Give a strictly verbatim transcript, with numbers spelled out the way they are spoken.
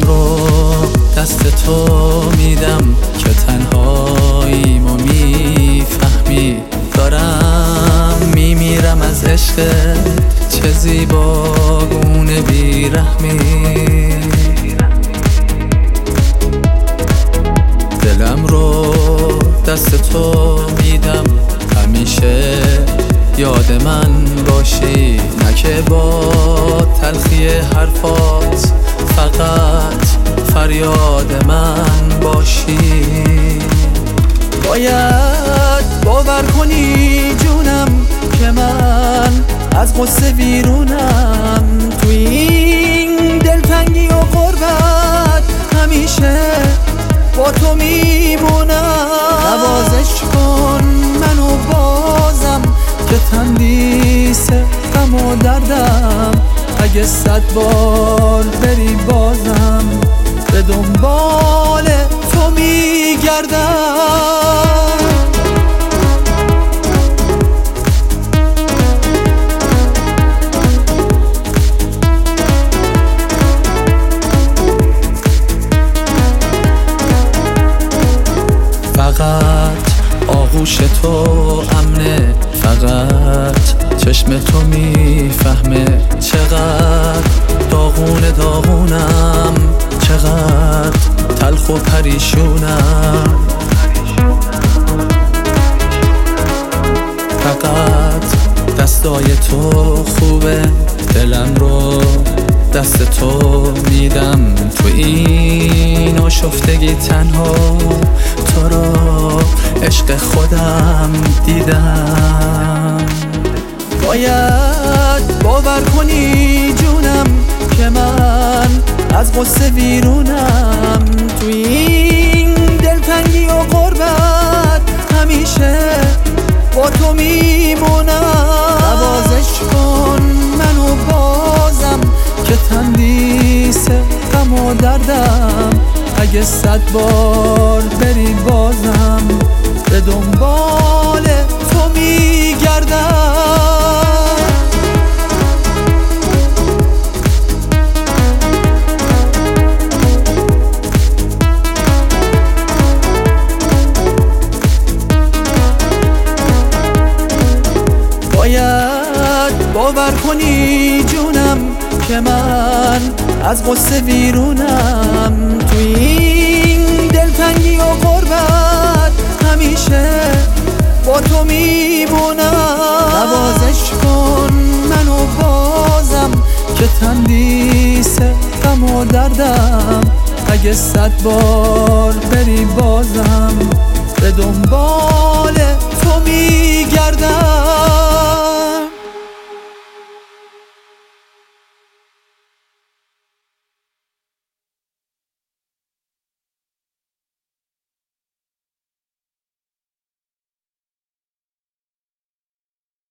دلم رو دست تو میدم که تنهاییمو میفهمی. دارم میمیرم از عشقت، چه زیباگونه بیرحمی. دلم رو دست تو میدم، همیشه یاد من باشی. نه که با تلخی حرفات فقط فریاد من باشی. باید باور کنی جونم که من از غصه ویرونم. تو این دلتنگی و غربت همیشه با تو میمونم. نوازش کن منو بازم که تندیس غم و دردم. اگه صد بار بری بازم به دنبال تو میگردم. فقط آغوش تو امنه، فقط چشم تو میفهمه. چقدر داغونه داغونم، چقدر تلخ و پریشونم. فقط دستای تو خوبه، دلم رو دست تو میدم. تو این آشفتگی تنها تو رو عشق خودم دیدم. باید باور کنی جونم که من از غصه ویرونم. تو این دلتنگی و غربت همیشه با تو میمونم. نوازش کن منو بازم که تندیس غم و دردم. اگه صد بار بری بازم به دنبال تو میگردم. باید باور کنی جونم که من از غصه ویرونم. تو این دلتنگی و غربت همیشه با تو میمونم. نوازش کن منو بازم که تندیس غم و دردم. اگه صد بار بری بازم به دنبال تو میگردم.